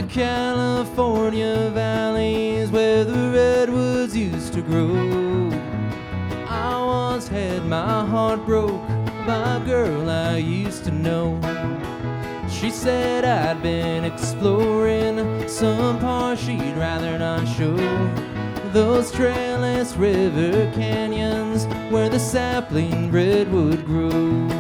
California valleys where the redwoods used to grow, I once had my heart broke by a girl I used to know. She said I'd been exploring some parts she'd rather not show, those trailless river canyons where the sapling redwood grows.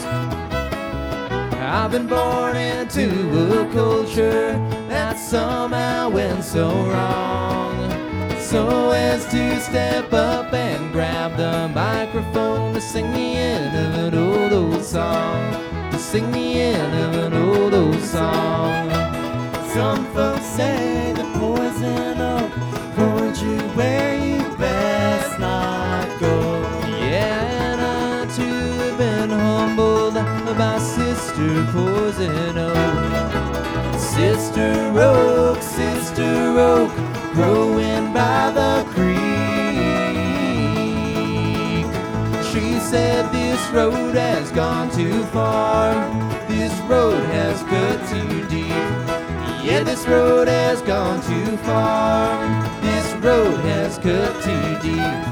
I've been born into a culture that somehow went so wrong, so as to step up and grab the microphone to sing the end of an old song, to sing the end of an old song. Some folks say the poison oak warned you where you best not go. Yeah, and I too have been humbled by Sister Poison Oak. Sister Oak, growing by the creek. She said this road has gone too far, this road has cut too deep. Yeah, this road has gone too far, this road has cut too deep.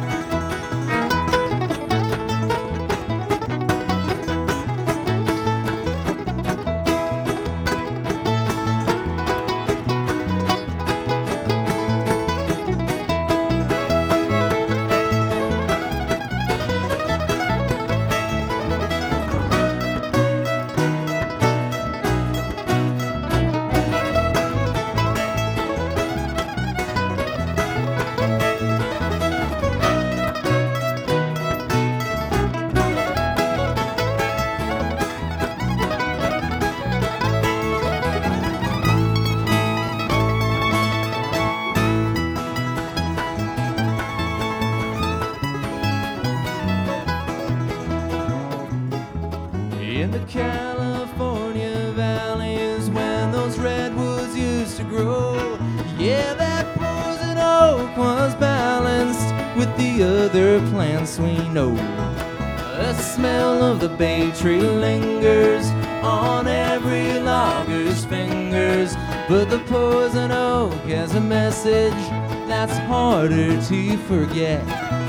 In the California valleys when those redwoods used to grow, yeah, that poison oak was balanced with the other plants we know. The smell of the bay tree lingers on every logger's fingers, but the poison oak has a message that's harder to forget.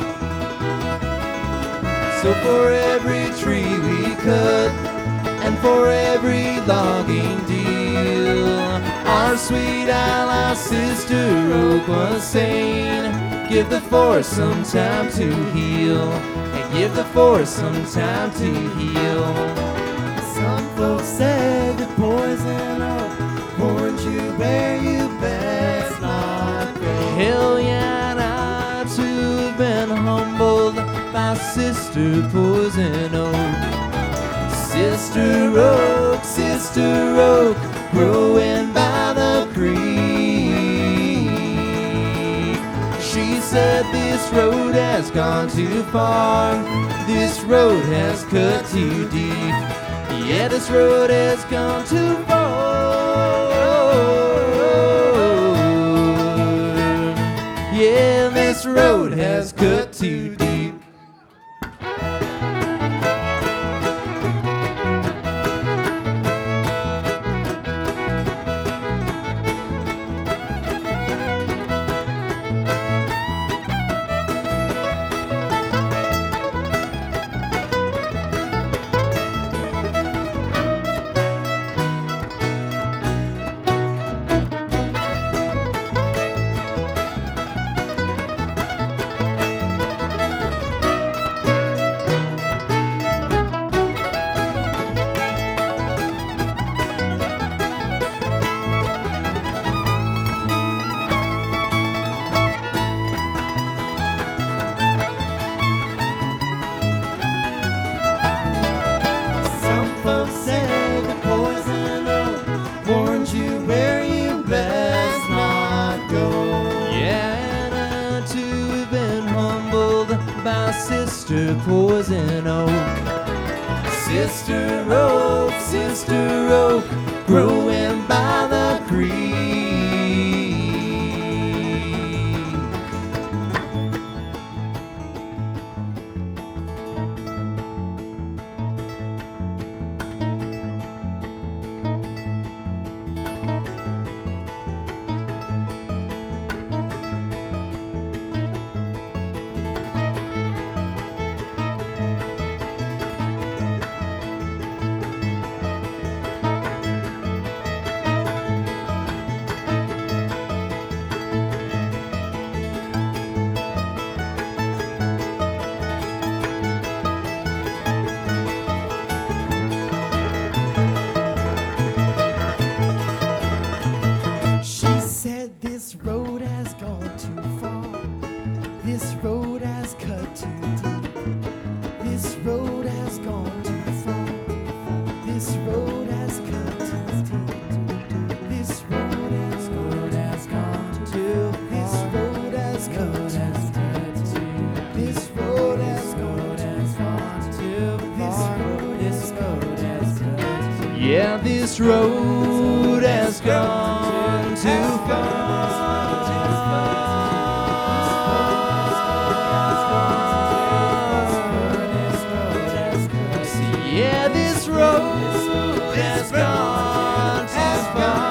So for every tree we cut, and for every logging deal, our sweet ally Sister Oak was saying, give the forest some time to heal, and give the forest some time to heal. Some folks say the poison oak warned you where you best not go. Hell yeah, and I too have been humbled by Sister Poison Oak. Sister Oak, growing by the creek. She said this road has gone too far, this road has cut too deep. Yeah, this road has gone too far. Yeah, this road has cut too deep. Sister Poison Oak. Sister Oak, growing by the creek. This road has cut too deep. This road has gone too far. This road has cut too deep. This road has gone too far. This road has cut too deep. This road has gone too far. This road has cut too deep. Yeah, this road has gone too far. Yeah, this road has gone too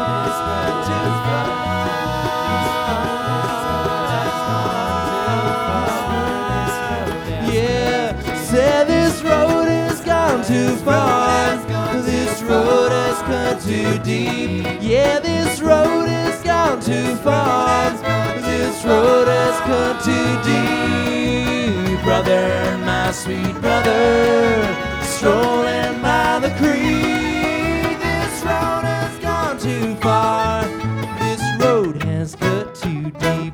far. Yeah, said this road has gone too far. This road has cut too deep. Yeah, this road has gone too far. This road has cut too deep. Brother, my sweet brother, strolling by the creek. This road has gone too far. This road has cut too deep.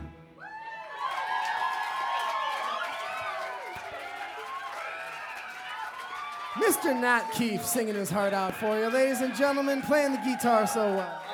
Mr. Nat Keefe singing his heart out for you. Ladies and gentlemen, playing the guitar so well.